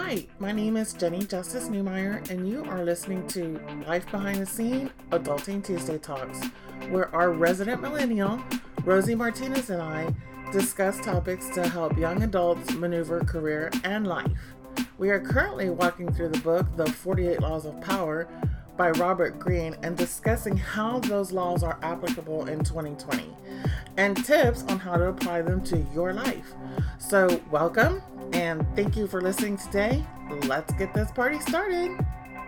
Hi, my name is Jenny Justice Newmeyer, and you are listening to Life Behind the Scene Adulting Tuesday Talks, where our resident millennial, Rosie Martinez, and I discuss topics to help young adults maneuver career and life. We are currently walking through the book, The 48 Laws of Power, by Robert Greene, and discussing how those laws are applicable in 2020 and tips on how to apply them to your life. So welcome and thank you for listening today. Let's get this party started.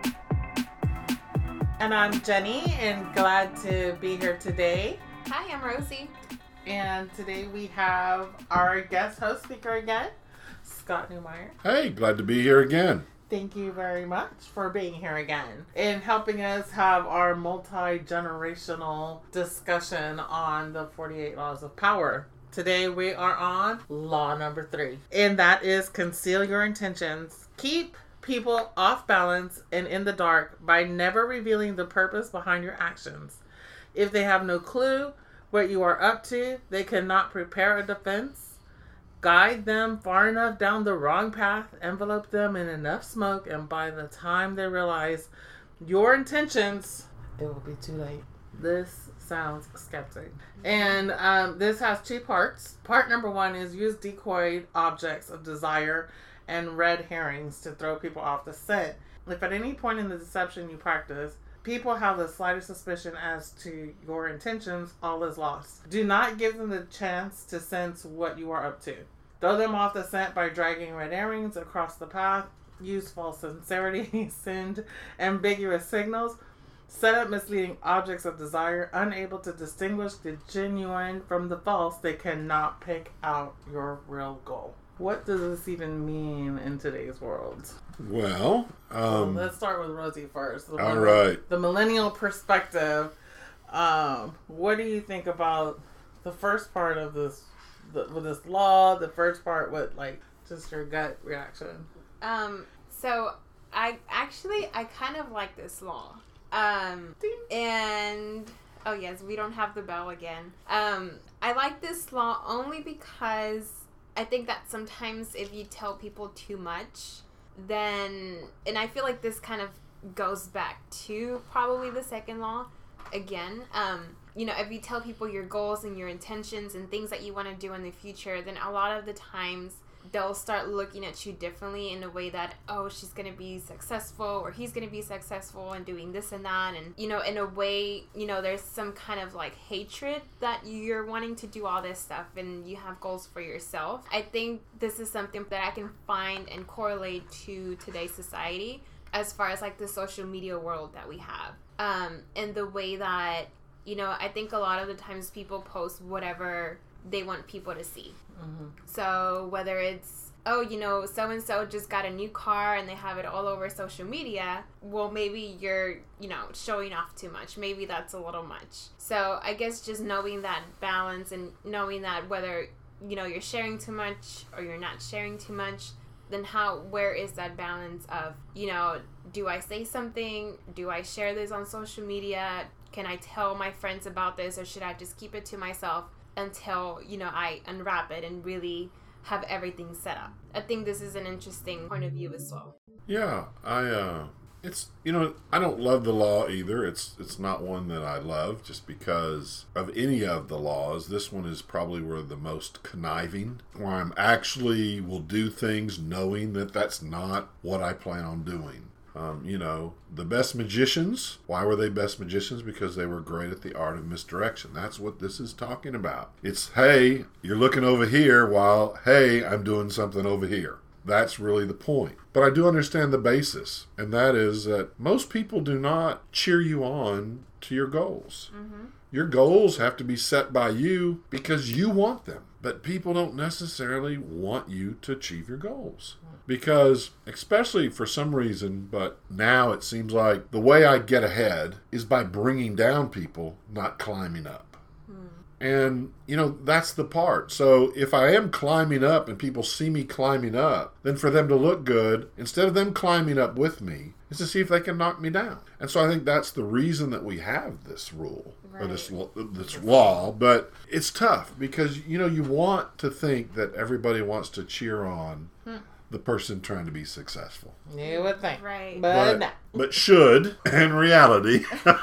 And I'm Jenny and glad to be here today. Hi, I'm Rosie. And today we have our guest host speaker again, Scott Newmeyer. Hey, glad to be here again. Thank you very much for being here again and helping us have our multi-generational discussion on the 48 Laws of Power. Today we are on law number 3, and that is conceal your intentions. Keep people off balance and in the dark by never revealing the purpose behind your actions. If they have no clue what you are up to, they cannot prepare a defense. Guide them far enough down the wrong path, envelope them in enough smoke, and by the time they realize your intentions, it will be too late. This sounds skeptic. And this has 2 parts. Part number 1 is use decoy objects of desire and red herrings to throw people off the scent. If at any point in the deception you practice, people have the slightest suspicion as to your intentions, all is lost. Do not give them the chance to sense what you are up to. Throw them off the scent by dragging red herrings across the path. Use false sincerity. Send ambiguous signals. Set up misleading objects of desire. Unable to distinguish the genuine from the false, they cannot pick out your real goal. What does this even mean in today's world? Well, let's start with Rosie first. All right. The millennial perspective. What do you think about the first part of this, with this law? The first part, what, like, just your gut reaction? So I kind of like this law. And oh yes, we don't have the bell again. I like this law only because I think that sometimes if you tell people too much, then, and I feel like this kind of goes back to probably the second law again. If you tell people your goals and your intentions and things that you want to do in the future, then a lot of the times they'll start looking at you differently in a way that, oh, she's going to be successful or he's going to be successful and doing this and that. And, in a way, there's some kind of like hatred that you're wanting to do all this stuff and you have goals for yourself. I think this is something that I can find and correlate to today's society as far as like the social media world that we have. And the way that, I think a lot of the times people post whatever they want people to see. Mm-hmm. So whether it's, so-and-so just got a new car and they have it all over social media, well, maybe you're, showing off too much. Maybe that's a little much. So I guess just knowing that balance and knowing that whether, you're sharing too much or you're not sharing too much, then where is that balance of, do I say something? Do I share this on social media? Can I tell my friends about this, or should I just keep it to myself until, I unwrap it and really have everything set up? I think this is an interesting point of view as well. Yeah, I don't love the law either. It's not one that I love just because of any of the laws. This one is probably where the most conniving, where I'm actually will do things knowing that that's not what I plan on doing. The best magicians, why were they best magicians? Because they were great at the art of misdirection. That's what this is talking about. It's, hey, you're looking over here while, hey, I'm doing something over here. That's really the point. But I do understand the basis, and that is that most people do not cheer you on to your goals. Mm-hmm. Your goals have to be set by you because you want them. But people don't necessarily want you to achieve your goals. Because, especially for some reason, but now it seems like the way I get ahead is by bringing down people, not climbing up. And, that's the part. So if I am climbing up and people see me climbing up, then for them to look good, instead of them climbing up with me, is to see if they can knock me down. And so I think that's the reason that we have this rule, right, or this law. But it's tough because, you want to think that everybody wants to cheer on the person trying to be successful. You would think. Right. But no. But should, in reality.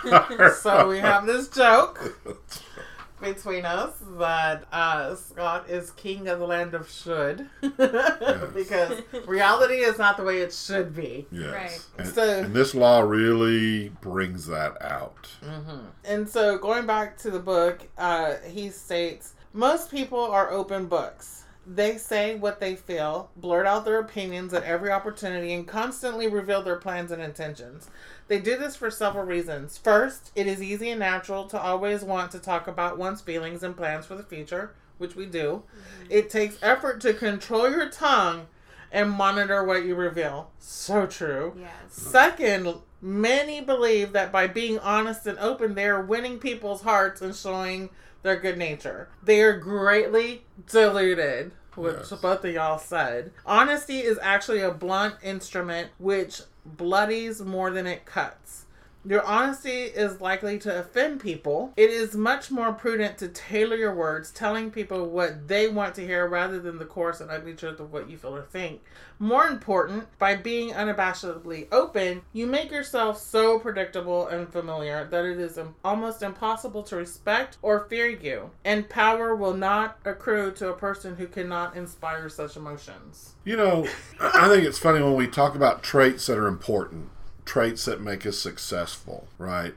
So we have this joke between us that Scott is king of the land of should. Because reality is not the way it should be. Yes. Right. And this law really brings that out. Mm-hmm. And so going back to the book, he states, most people are open books. They say what they feel, blurt out their opinions at every opportunity, and constantly reveal their plans and intentions. They do this for several reasons. First, it is easy and natural to always want to talk about one's feelings and plans for the future, which we do. Mm-hmm. It takes effort to control your tongue and monitor what you reveal. So true. Yes. Second, many believe that by being honest and open, they are winning people's hearts and showing their good nature. They are greatly deluded, which both of y'all said. Honesty is actually a blunt instrument which bloodies more than it cuts. Your honesty is likely to offend people. It is much more prudent to tailor your words, telling people what they want to hear rather than the coarse and ugly truth of what you feel or think. More important, by being unabashedly open, you make yourself so predictable and familiar that it is almost impossible to respect or fear you. And power will not accrue to a person who cannot inspire such emotions. You know, I think it's funny when we talk about traits that are important. Traits that make us successful, right?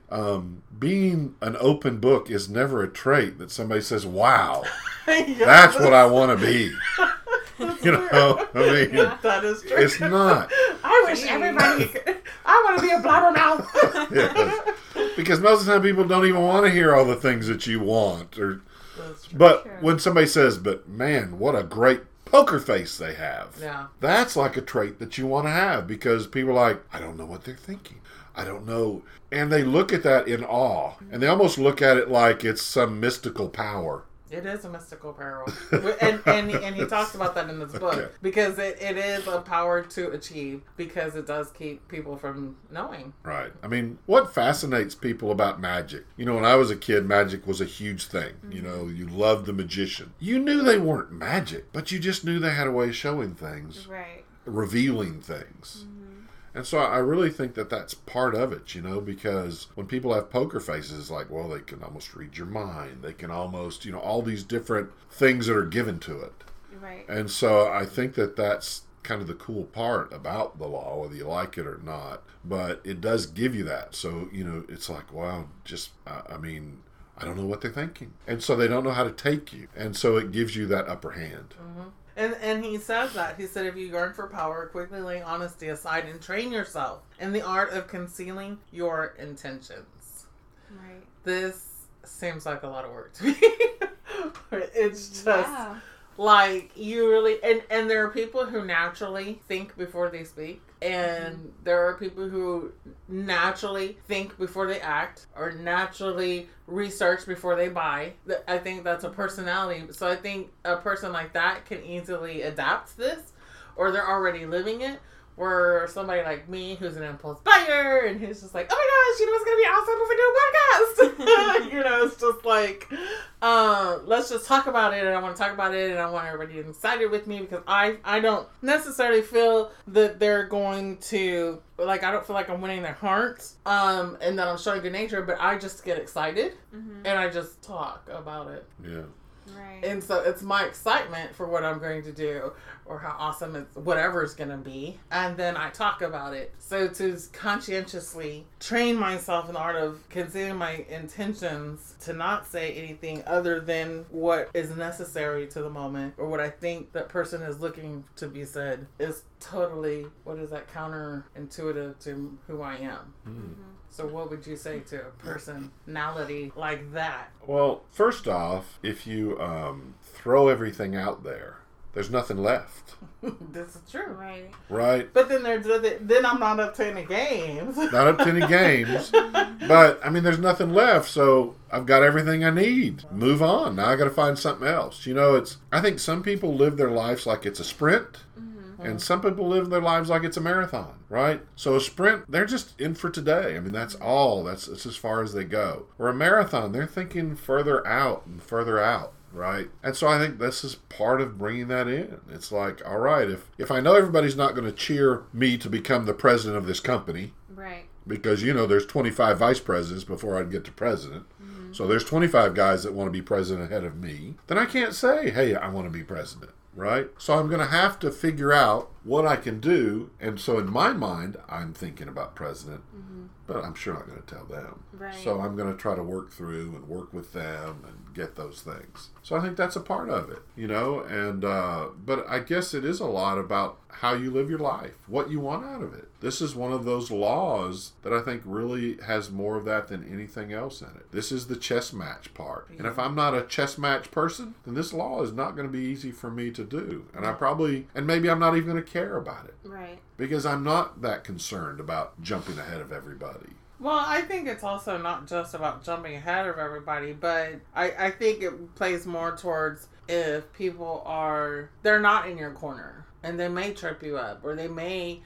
Being an open book is never a trait that somebody says, wow, that's what I want to be. You know, I mean, that is true. It's not. I wish everybody could. I want to be a blabbermouth. Yes. Because most of the time people don't even want to hear all the things that you want. But when somebody says, but man, what a great poker face they have. Yeah. That's like a trait that you want to have because people are like, I don't know what they're thinking. I don't know. And they look at that in awe. And they almost look at it like it's some mystical power. It is a mystical power. and he talks about that in his book. Because it is a power to achieve because it does keep people from knowing. Right. I mean, what fascinates people about magic? You know, when I was a kid, magic was a huge thing. Mm-hmm. You know, you loved the magician. You knew they weren't magic, but you just knew they had a way of showing things. Right. Revealing things. Mm-hmm. And so I really think that that's part of it, you know, because when people have poker faces, like, well, they can almost read your mind. They can almost, you know, all these different things that are given to it. Right. And so I think that that's kind of the cool part about the law, whether you like it or not. But it does give you that. So, you know, it's like, wow, just, I mean, I don't know what they're thinking. And so they don't know how to take you. And so it gives you that upper hand. Mm-hmm. And he says that. He said, if you yearn for power, quickly lay honesty aside and train yourself in the art of concealing your intentions. Right. This seems like a lot of work to me. It's just like you really... And there are people who naturally think before they speak. And there are people who naturally think before they act or naturally research before they buy. I think that's a personality. So I think a person like that can easily adapt this, or they're already living it. Or somebody like me who's an impulse buyer and who's just like, oh my gosh, you know what's going to be awesome if we do a podcast? You know, it's just like, let's just talk about it, and I want to talk about it, and I want everybody to get excited with me because I don't necessarily feel that they're going to, like, I don't feel like I'm winning their hearts and that I'm showing good nature, but I just get excited and I just talk about it. Yeah. Right. And so it's my excitement for what I'm going to do or how awesome it's whatever it's going to be. And then I talk about it. So to conscientiously train myself in the art of concealing my intentions to not say anything other than what is necessary to the moment or what I think that person is looking to be said is totally, what is that, counterintuitive to who I am. Mm-hmm. So what would you say to a personality like that? Well, first off, if you throw everything out there, there's nothing left. This is true. Right. Right. But then I'm not up to any games. Not up to any games. But, I mean, there's nothing left, so I've got everything I need. Move on. Now I got to find something else. You know, I think some people live their lives like it's a sprint. And some people live their lives like it's a marathon, right? So a sprint, they're just in for today. I mean, that's all. That's as far as they go. Or a marathon, they're thinking further out and further out. right? And so I think this is part of bringing that in. It's like, all right, if I know everybody's not going to cheer me to become the president of this company, Right. because, there's 25 vice presidents before I'd get to president. So there's 25 guys that want to be president ahead of me. Then I can't say, hey, I want to be president, right? So I'm going to have to figure out what I can do. And so in my mind, I'm thinking about president, but I'm sure not going to tell them. Right. So I'm going to try to work through and work with them and get those things. So I think that's a part of it, and but I guess it is a lot about how you live your life, what you want out of it. This is one of those laws that I think really has more of that than anything else in it. This is the chess match part. And if I'm not a chess match person, then this law is not going to be easy for me to do. And maybe I'm not even going to care about it. Right. Because I'm not that concerned about jumping ahead of everybody. Well, I think it's also not just about jumping ahead of everybody, but I think it plays more towards if people they're not in your corner. And they may trip you up, or they may,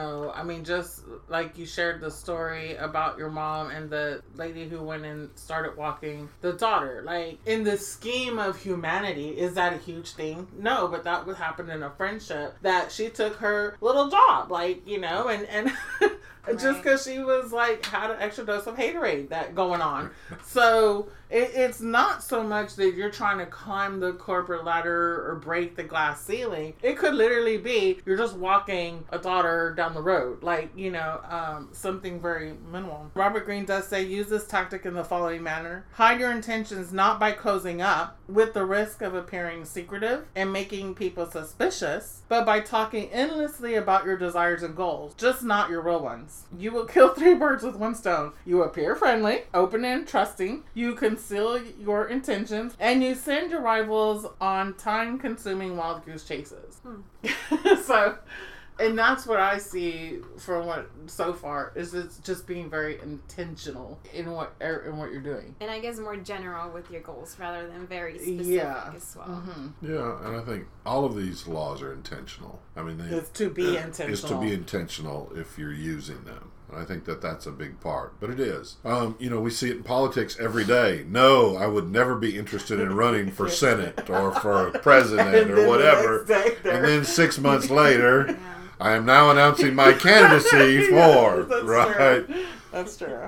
just like you shared the story about your mom and the lady who went and started walking the daughter. Like, in the scheme of humanity, is that a huge thing? No, but that would happen in a friendship, that she took her little job, and just because she was had an extra dose of haterade that going on. So it's not so much that you're trying to climb the corporate ladder or break the glass ceiling. It could literally be you're just walking a daughter down the road, something very minimal. Robert Greene does say, use this tactic in the following manner: hide your intentions not by cozying up with the risk of appearing secretive and making people suspicious, but by talking endlessly about your desires and goals, just not your real ones. You will kill 3 birds with 1 stone. You appear friendly, open and trusting. You conceal your intentions, and you send your rivals on time-consuming wild goose chases. So, and that's what I see from what so far is it's just being very intentional in what you're doing. And I guess more general with your goals rather than very specific as well. Mm-hmm. Yeah, and I think all of these laws are intentional. I mean, it's to be intentional. It's to be intentional if you're using them. I think that's a big part, but it is. We see it in politics every day. No, I would never be interested in running for Senate or for president or whatever. And then 6 months later, I am now announcing my candidacy for, right? True. That's true.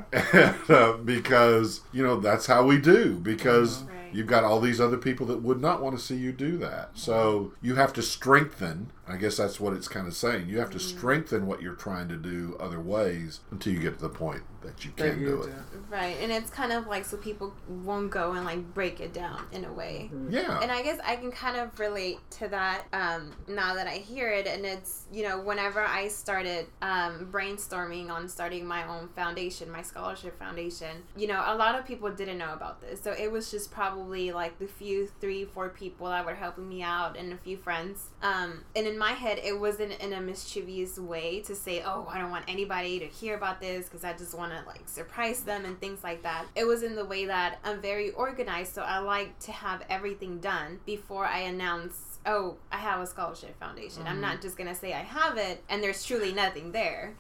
Because, that's how we do. Because you've got all these other people that would not want to see you do that. So you have to strengthen. I guess that's what it's kind of saying. You have to strengthen what you're trying to do other ways until you get to the point that you can do it. Right. And it's kind of so people won't go and break it down in a way. Yeah. And I guess I can kind of relate to that now that I hear it. And it's, whenever I started brainstorming on starting my own foundation, my scholarship foundation, a lot of people didn't know about this. So it was just probably the few 3-4 people that were helping me out and a few friends. And in my head, it wasn't in a mischievous way to say, oh, I don't want anybody to hear about this because I just want to surprise them and things like that. It was in the way that I'm very organized, so I like to have everything done before I announce, oh, I have a scholarship foundation. I'm not just going to say I have it and there's truly nothing there.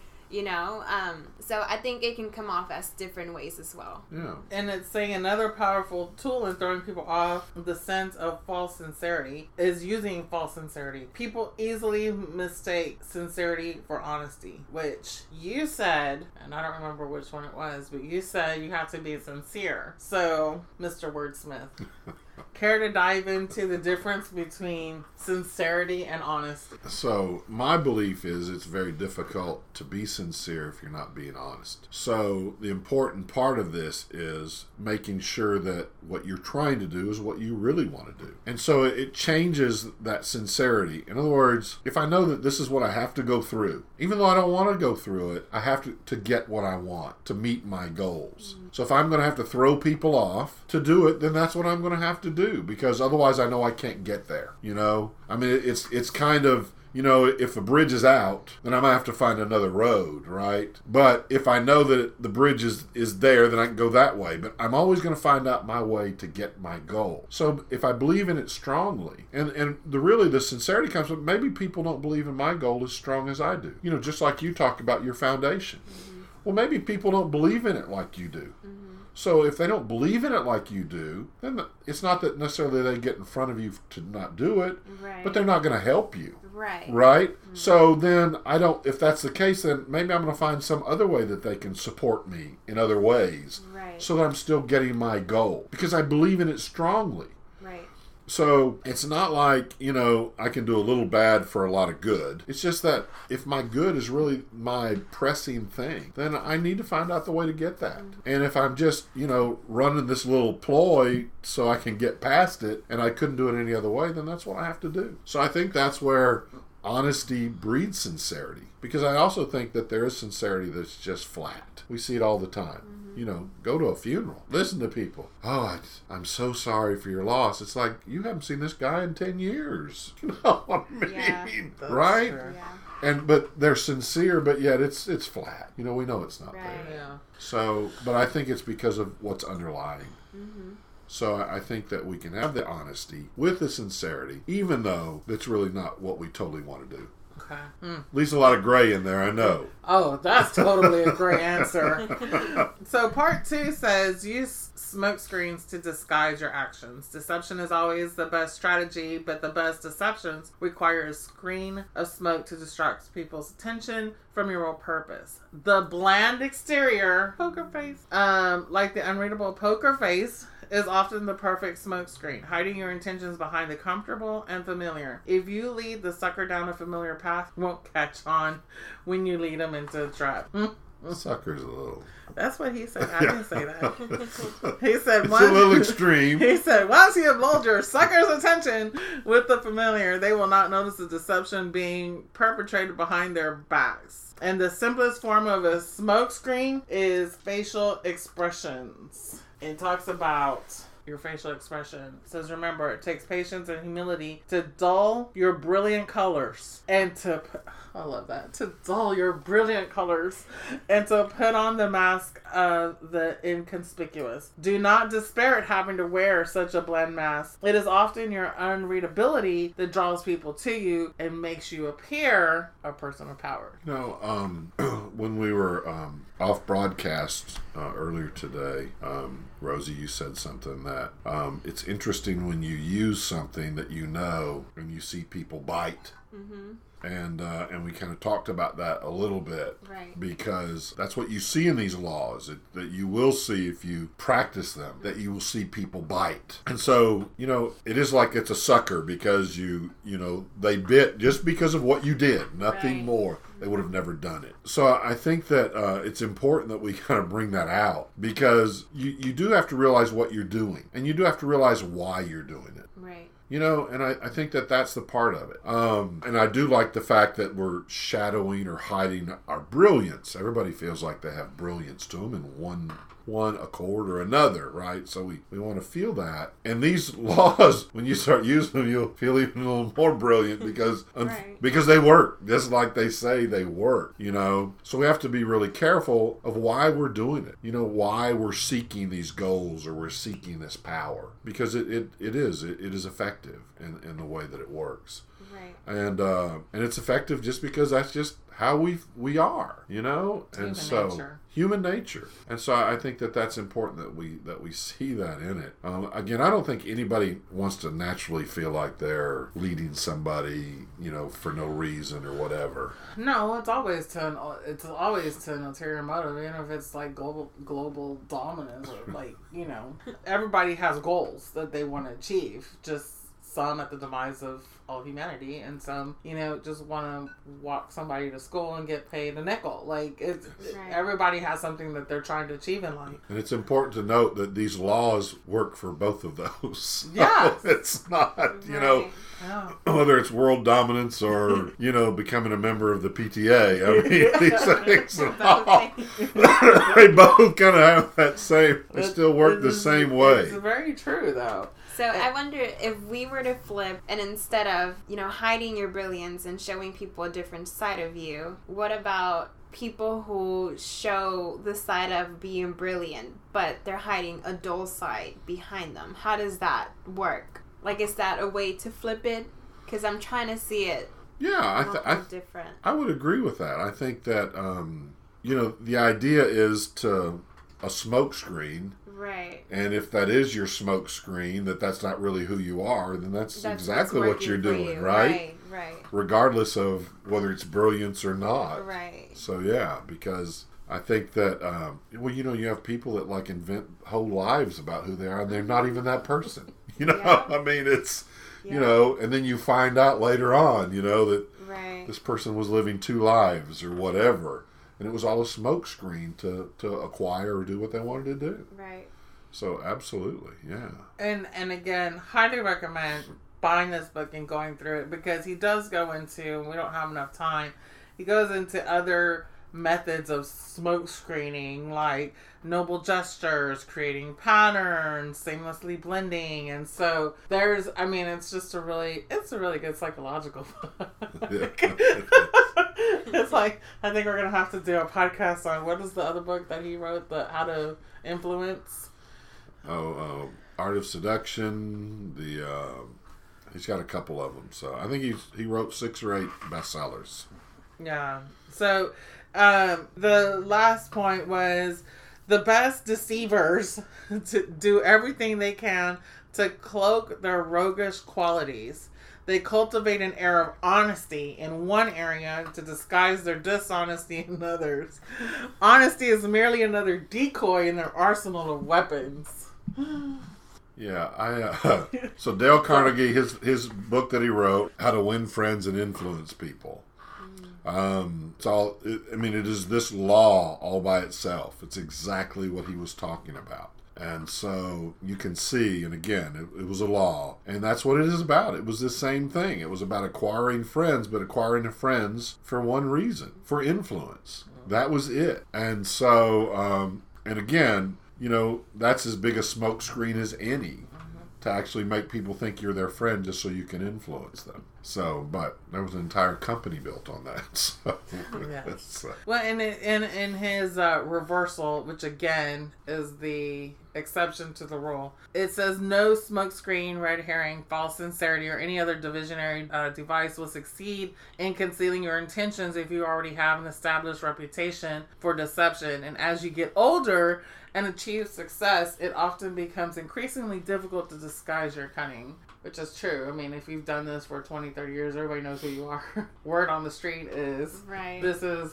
So I think it can come off as different ways as well. Yeah. And it's saying another powerful tool in throwing people off the sense of false sincerity is using false sincerity. People easily mistake sincerity for honesty, which you said, and I don't remember which one it was, but you said you have to be sincere. So, Mr. Wordsmith, care to dive into the difference between sincerity and honesty? So, my belief is it's very difficult to be sincere if you're not being honest. So, the important part of this is making sure that what you're trying to do is what you really want to do. And so, it changes that sincerity. In other words, if I know that this is what I have to go through, even though I don't want to go through it, I have to get what I want, to meet my goals. So, if I'm going to have to throw people off to do it, then that's what I'm going to have to do, because otherwise I know I can't get there. I mean, it's kind of, if the bridge is out, then I'm going to have to find another road, right? But if I know that the bridge is there, then I can go that way. But I'm always going to find out my way to get my goal. So if I believe in it strongly, and the sincerity comes from, maybe people don't believe in my goal as strong as I do. Just like you talk about your foundation. Well, maybe people don't believe in it like you do. So if they don't believe in it like you do, then it's not that necessarily they get in front of you to not do it, Right. but they're not going to help you. Right. Right? Mm-hmm. So then if that's the case, then maybe I'm going to find some other way that they can support me in other ways. Right. So that I'm still getting my goal. Because I believe in it strongly. Right. So it's not like, I can do a little bad for a lot of good. It's just that if my good is really my pressing thing, then I need to find out the way to get that. And if I'm just, running this little ploy so I can get past it and I couldn't do it any other way, then that's what I have to do. So I think that's where honesty breeds sincerity. Because I also think that there is sincerity that's just flat. We see it all the time. Go to a funeral. Listen to people. Oh, I'm so sorry for your loss. It's like, you haven't seen this guy in 10 years. You know what I mean? Yeah, right? true. Yeah. But they're sincere, but yet it's flat. We know it's not Right. there. Yeah. So, but I think it's because of what's underlying. Mm-hmm. So I think that we can have the honesty with the sincerity, even though that's really not what we totally want to do. Okay. Leaves a lot of gray in there, I know. Oh, that's totally a great answer. So part 2 says, use smoke screens to disguise your actions. Deception is always the best strategy, but the best deceptions require a screen of smoke to distract people's attention from your real purpose. The bland exterior, poker face, like the unreadable poker face, is often the perfect smoke screen, hiding your intentions behind the comfortable and familiar. If you lead the sucker down a familiar path, he won't catch on when you lead him into a trap. Sucker's a little... That's what he said. I didn't say that. He said, it's a little extreme. He said, once you hold your sucker's attention with the familiar, they will not notice the deception being perpetrated behind their backs. And the simplest form of a smoke screen is facial expressions. It talks about your facial expression. It says, remember, it takes patience and humility to dull your brilliant colors and to dull your brilliant colors and to put on the mask of the inconspicuous. Do not despair at having to wear such a bland mask. It is often your unreadability that draws people to you and makes you appear a person of power. When we were off broadcast earlier today, Rosie, you said something that it's interesting when you use something that and you see people bite. Mm-hmm. And we kind of talked about that a little bit, right? Because that's what you see in these laws, that you will see if you practice them, that you will see people bite. And so, it is like it's a sucker because they bit just because of what you did, nothing right. more. They would have never done it. So I think that it's important that we kind of bring that out because you do have to realize what you're doing, and you do have to realize why you're doing it. Right. And I think that that's the part of it. And I do like the fact that we're shadowing or hiding our brilliance. Everybody feels like they have brilliance to them in one accord or another, right? So we want to feel that. And these laws, when you start using them, you'll feel even a little more brilliant because right. because they work, just like they say they work, So we have to be really careful of why we're doing it, why we're seeking these goals or we're seeking this power, because it is effective in the way that it works. Right. And it's effective just because that's just how we are, human nature. And so I think that that's important that we see that in it. Again, I don't think anybody wants to naturally feel like they're leading somebody, for no reason or whatever. No, it's always to an ulterior motive, even if it's like global dominance or like everybody has goals that they want to achieve. Just some at the demise of all humanity, and some, just want to walk somebody to school and get paid a nickel. Like, right. Everybody has something that they're trying to achieve in life. And it's important to note that these laws work for both of those. Yeah. It's not, right. Whether it's world dominance or, becoming a member of the PTA. I mean, these things, they both kind of have that same, they still work the same way. It's very true, though. So I wonder if we were to flip, and instead of, hiding your brilliance and showing people a different side of you, what about people who show the side of being brilliant, but they're hiding a dull side behind them? How does that work? Like, is that a way to flip it? Because I'm trying to see it different. I would agree with that. I think that, the idea is to a smoke screen. Right. And if that is your smoke screen, that's not really who you are, then that's exactly what you're doing, right? Right. Regardless of whether it's brilliance or not. Right. So yeah, because I think that, you have people that like invent whole lives about who they are, and they're not even that person. Yeah. I mean, it's, and then you find out later on, that right. this person was living 2 lives or whatever. And it was all a smoke screen to acquire or do what they wanted to do. Right. So absolutely, yeah. And again, highly recommend buying this book and going through it, because he does go into, we don't have enough time, he goes into other methods of smoke screening, like noble gestures, creating patterns, seamlessly blending. And so there's, it's just a really good psychological book. It's like, I think we're going to have to do a podcast on, what is the other book that he wrote, the How to Influence? Art of Seduction. He's got a couple of them. So I think he wrote 6 or 8 bestsellers. Yeah. So the last point was, the best deceivers to do everything they can to cloak their roguish qualities. They cultivate an air of honesty in one area to disguise their dishonesty in others. Honesty is merely another decoy in their arsenal of weapons. Yeah, so Dale Carnegie, his book that he wrote, How to Win Friends and Influence People. It is this law all by itself. It's exactly what he was talking about. And so you can see, and again, it was a law. And that's what it is about. It was the same thing. It was about acquiring friends, but acquiring friends for one reason, for influence. That was it. And so, and again, that's as big a smoke screen as any, to actually make people think you're their friend just so you can influence them. So, but there was an entire company built on that. So, yes. Well, in his reversal, which again is the exception to the rule, it says no smokescreen, red herring, false sincerity, or any other divisionary device will succeed in concealing your intentions if you already have an established reputation for deception. And as you get older and achieve success, it often becomes increasingly difficult to disguise your cunning. Which is true. If you've done this for 20, 30 years, everybody knows who you are. Word on the street is, this is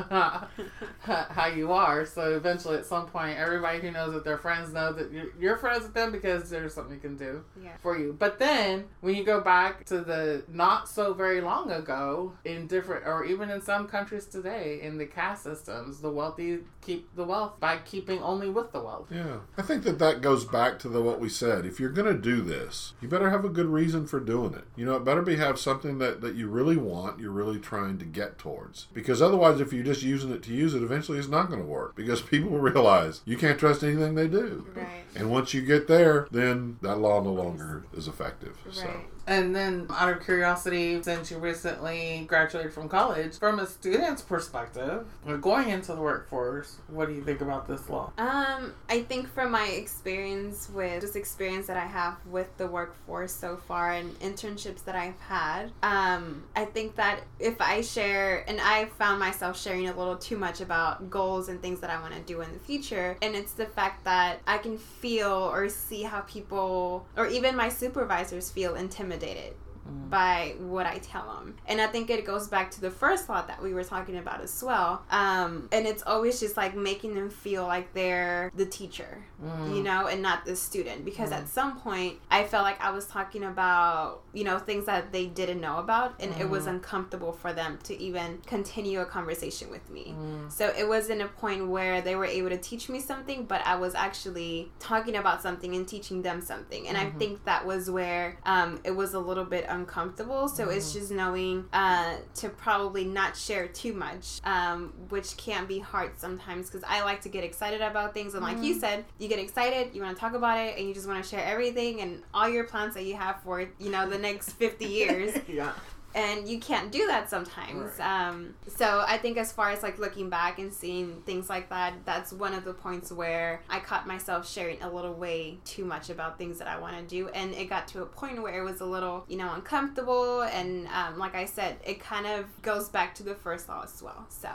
how you are. So eventually, at some point, everybody who knows that they're friends know that you're friends with them because there's something you can do for you. But then, when you go back to the not so very long ago, in different, or even in some countries today, in the caste systems, the wealthy keep the wealth by keeping only with the wealth. Yeah. I think that goes back to what we said. If you're going to do this, you better have a good reason for doing it. It better have something that you really want, you're really trying to get towards. Because otherwise, if you're just using it to use it, eventually it's not going to work. Because people will realize you can't trust anything they do. Right. And once you get there, then that law no longer is effective. Right. So. And then, out of curiosity, since you recently graduated from college, from a student's perspective, going into the workforce, what do you think about this law? I think from my experience that I have with the workforce so far and internships that I've had, I think that if I share, and I found myself sharing a little too much about goals and things that I want to do in the future, and it's the fact that I can feel or see how people, or even my supervisors, feel intimidated by what I tell them. And I think it goes back to the first law that we were talking about as well. And it's always just like making them feel like they're the teacher, and not the student. Because at some point, I felt like I was talking about, things that they didn't know about, and it was uncomfortable for them to even continue a conversation with me. So it was in a point where they were able to teach me something, but I was actually talking about something and teaching them something. And I think that was where it was a little bit uncomfortable. So it's just knowing to probably not share too much, which can be hard sometimes, because I like to get excited about things, and like you said, you get excited, you want to talk about it, and you just want to share everything and all your plans that you have for the next 50 years. And you can't do that sometimes. Right. So I think as far as like looking back and seeing things like that, that's one of the points where I caught myself sharing a little way too much about things that I want to do. And it got to a point where it was a little, uncomfortable. And like I said, it kind of goes back to the first law as well. So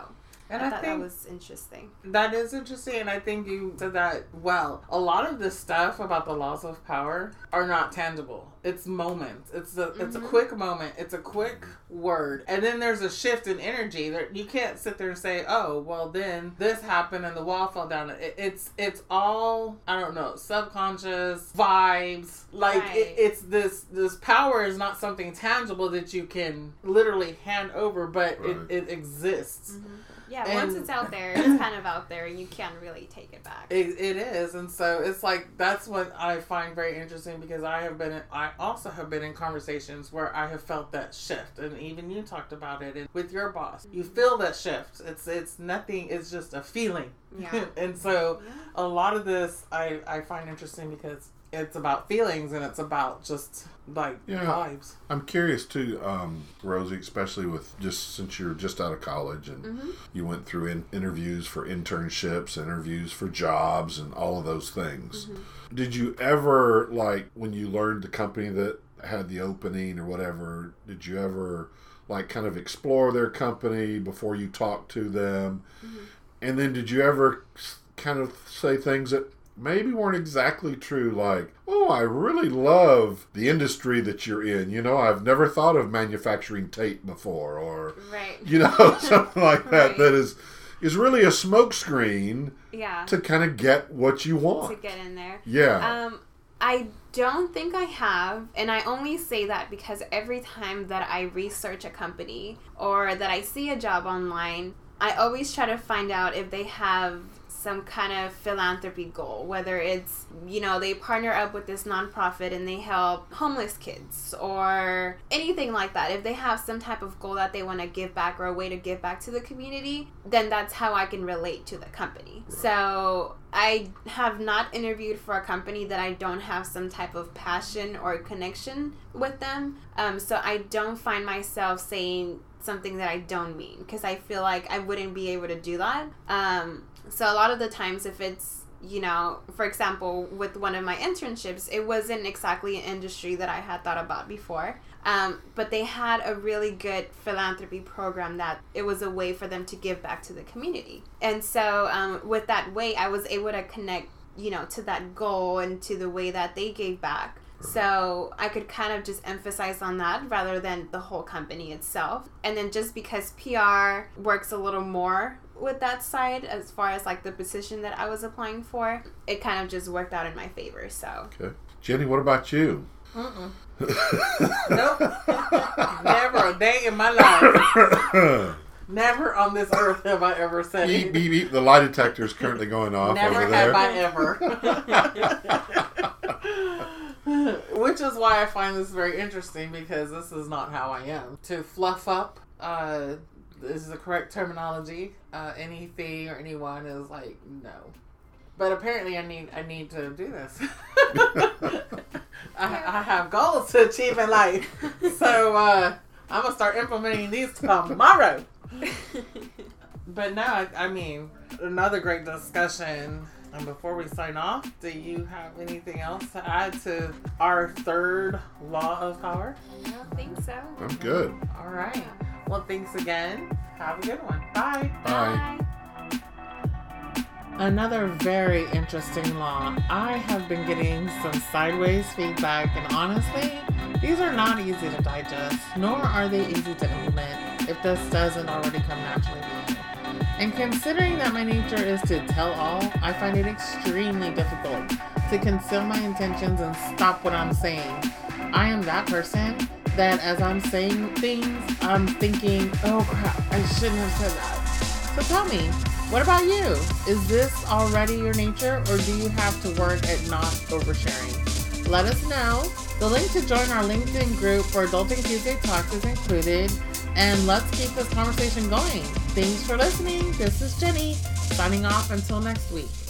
And I I thought think that was interesting. that is interesting, and I think you said that well. A lot of this stuff about the laws of power are not tangible. It's moments. It's a quick moment. It's a quick word, and then there's a shift in energy. That you can't sit there and say, "Oh, well, then this happened and the wall fell down." It's all, I don't know, subconscious vibes. Like Right. it's this power is not something tangible that you can literally hand over, but Right. it exists. Yeah, And- once it's out there, it's kind of out there, and you can't really take it back. It is, and so it's like that's what I find very interesting because I also have been in conversations where I have felt that shift, and even you talked about it and with your boss. You feel that shift. It's nothing. It's just a feeling. Yeah. And so a lot of this I find interesting because it's about feelings and it's about just like vibes. I'm curious too, Rosie, especially with just since you're just out of college and you went through interviews for internships, interviews for jobs, and all of those things. Did you ever, like, when you learned the company that had the opening or whatever, did you ever like kind of explore their company before you talked to them? And then did you ever kind of say things that maybe weren't exactly true, like, oh, I really love the industry that you're in. You know, I've never thought of manufacturing tape before, or, Right. you know, something like that, Right. that is really a smokescreen Yeah. to kind of get what you To want. get in there. Yeah. I don't think I have, and I only say that because every time that I research a company or that I see a job online, I always try to find out if they have some kind of philanthropy goal, whether it's, you know, they partner up with this nonprofit and they help homeless kids or anything like that. If they have some type of goal that they want to give back or a way to give back to the community, then that's how I can relate to the company. So I have not interviewed for a company that I don't have some type of passion or connection with them. So I don't find myself saying something that I don't mean, because I feel like I wouldn't be able to do that. So a lot of the times, if it's, you know, for example, with one of my internships, it wasn't exactly an industry that I had thought about before. But they had a really good philanthropy program that it was a way for them to give back to the community. And so with that way, I was able to connect, you know, to that goal and to the way that they gave back. So I could kind of just emphasize on that rather than the whole company itself. And then just because PR works a little more with that side as far as like the position that I was applying for, it kind of just worked out in my favor. So Okay. Jenny, what about you? Nope. Never a day in my life. Never on this earth have I ever said Beep, it. beep, beep. The lie detector is currently going off Never over there. have I ever. Which is why I find this very interesting, because this is not how I am. To fluff up, this is the correct terminology. Anything or anyone is like, no. But apparently I need to do this. I have goals to achieve in life. So I'm going to start implementing these tomorrow. But no, I mean, another great discussion. And before we sign off, do you have anything else to add to our third law of power? I don't think so. I'm good. All right. Well, thanks again. Have a good one. Bye. Bye. Another very interesting law. I have been getting some sideways feedback, and honestly, these are not easy to digest, nor are they easy to implement if this doesn't already come naturally to you. And considering that my nature is to tell all, I find it extremely difficult to conceal my intentions and stop what I'm saying. I am that person that as I'm saying things, I'm thinking, oh crap, I shouldn't have said that. So tell me, what about you? Is this already your nature, or do you have to work at not oversharing? Let us know. The link to join our LinkedIn group for Adulting Tuesday Talks is included. And let's keep this conversation going. Thanks for listening. This is Jenny, signing off until next week.